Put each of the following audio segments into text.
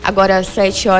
Agora às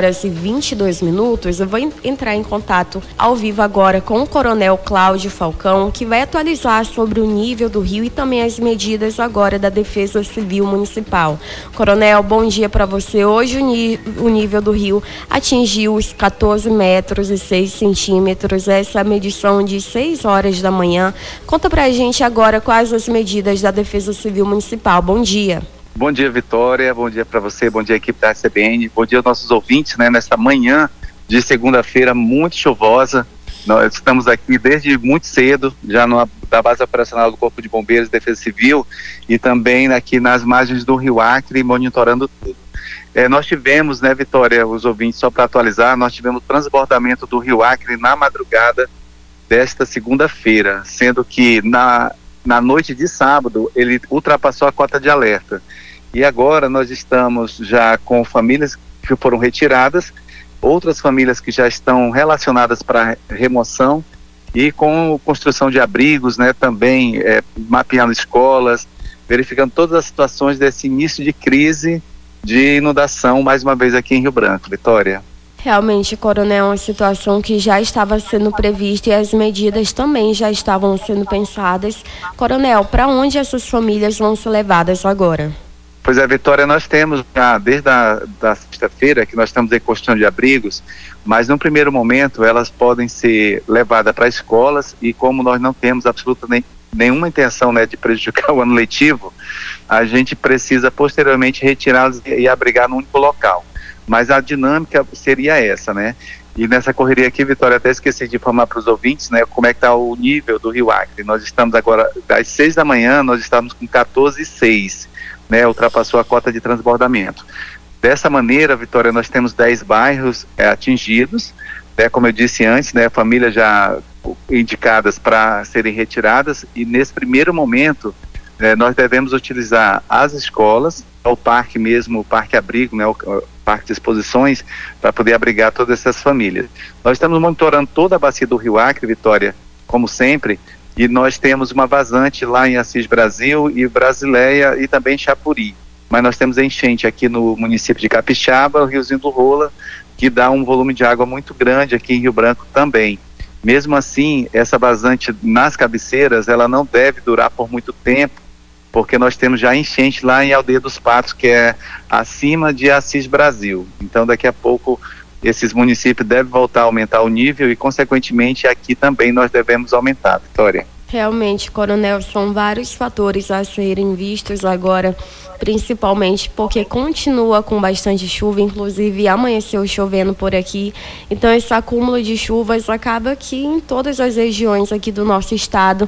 7h22, eu vou entrar em contato ao vivo agora com o Coronel Cláudio Falcão, que vai atualizar sobre o nível do rio e também as medidas agora da Defesa Civil Municipal. Coronel, bom dia para você. Hoje o nível do rio atingiu os 14 metros e 6 centímetros, essa medição de 6 horas da manhã. Conta pra gente agora quais as medidas da Defesa Civil Municipal. Bom dia. Bom dia, Vitória, bom dia para você, bom dia equipe da CBN, bom dia aos nossos ouvintes, nesta manhã de segunda-feira muito chuvosa. Nós estamos aqui desde muito cedo, já da base operacional do Corpo de Bombeiros e Defesa Civil e também aqui nas margens do Rio Acre, monitorando tudo. Nós tivemos, Vitória, os ouvintes, só para atualizar, nós tivemos transbordamento do Rio Acre na madrugada desta segunda-feira, sendo que na noite de sábado ele ultrapassou a cota de alerta. E agora nós estamos já com famílias que foram retiradas, outras famílias que já estão relacionadas para remoção e com construção de abrigos, também mapeando escolas, verificando todas as situações desse início de crise de inundação, mais uma vez aqui em Rio Branco. Vitória. Realmente, Coronel, é uma situação que já estava sendo prevista e as medidas também já estavam sendo pensadas. Coronel, para onde essas famílias vão ser levadas agora? Pois é, Vitória, nós temos desde a sexta-feira que nós estamos em construção de abrigos, mas no primeiro momento elas podem ser levadas para escolas e como nós não temos absolutamente nenhuma intenção de prejudicar o ano letivo, a gente precisa posteriormente retirá-los e abrigar num único local. Mas a dinâmica seria essa, E nessa correria aqui, Vitória, até esqueci de informar para os ouvintes, como é que está o nível do Rio Acre. Nós estamos agora, às 6 da manhã, nós estamos com 14,6, ultrapassou a cota de transbordamento. Dessa maneira, Vitória, nós temos 10 bairros atingidos, como eu disse antes, famílias já indicadas para serem retiradas, e nesse primeiro momento, nós devemos utilizar as escolas, o parque mesmo, o parque abrigo, o parque de exposições, para poder abrigar todas essas famílias. Nós estamos monitorando toda a bacia do Rio Acre, Vitória, como sempre, e nós temos uma vazante lá em Assis Brasil e Brasileia e também Chapuri. Mas nós temos enchente aqui no município de Capixaba, o Riozinho do Rola, que dá um volume de água muito grande aqui em Rio Branco também. Mesmo assim, essa vazante nas cabeceiras, ela não deve durar por muito tempo, porque nós temos já enchente lá em Aldeia dos Patos, que é acima de Assis Brasil. Então, daqui a pouco, esses municípios devem voltar a aumentar o nível e, consequentemente, aqui também nós devemos aumentar, Vitória. Realmente, Coronel, são vários fatores a serem vistos agora, principalmente porque continua com bastante chuva, inclusive amanheceu chovendo por aqui. Então, esse acúmulo de chuvas acaba que em todas as regiões aqui do nosso estado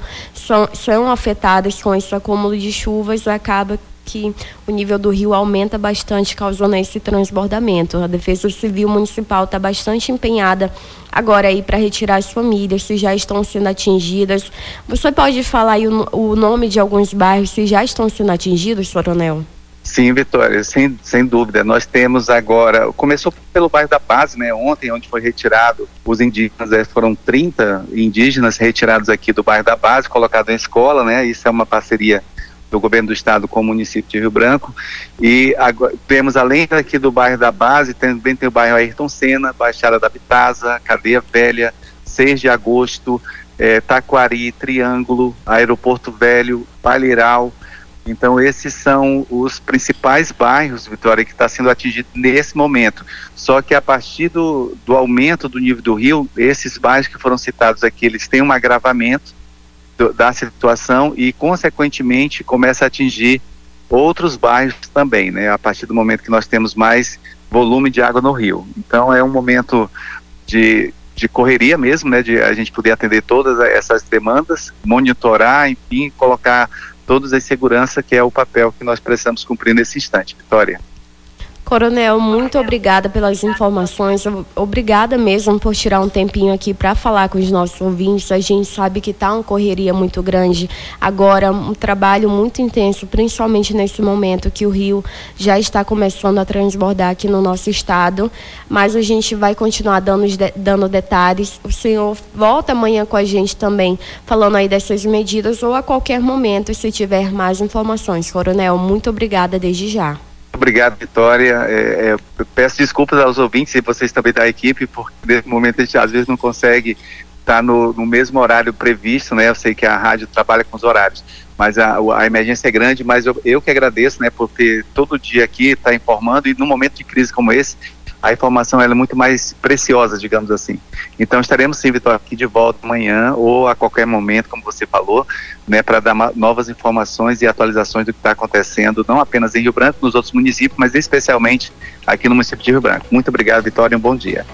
são afetadas com esse acúmulo de chuvas, acaba que o nível do rio aumenta bastante, causando esse transbordamento. A Defesa Civil Municipal está bastante empenhada agora aí para retirar as famílias, se já estão sendo atingidas. Você pode falar aí o nome de alguns bairros, se já estão sendo atingidos, Coronel? Sim, Vitória, sem dúvida. Nós temos agora, começou pelo bairro da Paz, ontem, onde foi retirado os indígenas, foram 30 indígenas retirados aqui do bairro da Base, colocados em escola, Isso é uma parceria do governo do estado com o município de Rio Branco. E agora, temos, além daqui do bairro da Base, também tem o bairro Ayrton Senna, Baixada da Bitaza, Cadeia Velha, 6 de agosto, Taquari, Triângulo, Aeroporto Velho, Palheiral. Então, esses são os principais bairros, Vitória, que está sendo atingido nesse momento. Só que a partir do aumento do nível do rio, esses bairros que foram citados aqui, eles têm um agravamento da situação e, consequentemente, começa a atingir outros bairros também, a partir do momento que nós temos mais volume de água no rio. Então, é um momento de correria mesmo, de a gente poder atender todas essas demandas, monitorar, enfim, colocar todas as seguranças, que é o papel que nós precisamos cumprir nesse instante. Vitória. Coronel, muito obrigada pelas informações, obrigada mesmo por tirar um tempinho aqui para falar com os nossos ouvintes. A gente sabe que está uma correria muito grande agora, um trabalho muito intenso, principalmente nesse momento que o rio já está começando a transbordar aqui no nosso estado, mas a gente vai continuar dando detalhes. O senhor volta amanhã com a gente também, falando aí dessas medidas, ou a qualquer momento, se tiver mais informações. Coronel, muito obrigada desde já. Obrigado, Vitória. Eu peço desculpas aos ouvintes e vocês também da equipe, porque nesse momento a gente às vezes não consegue estar no mesmo horário previsto, né? Eu sei que a rádio trabalha com os horários, mas a emergência é grande, mas eu que agradeço, né, por ter todo dia aqui, estar informando, e num momento de crise como esse, a informação ela é muito mais preciosa, digamos assim. Então estaremos sim, Vitória, aqui de volta amanhã ou a qualquer momento, como você falou, né, para dar novas informações e atualizações do que está acontecendo, não apenas em Rio Branco, nos outros municípios, mas especialmente aqui no município de Rio Branco. Muito obrigado, Vitória, e um bom dia.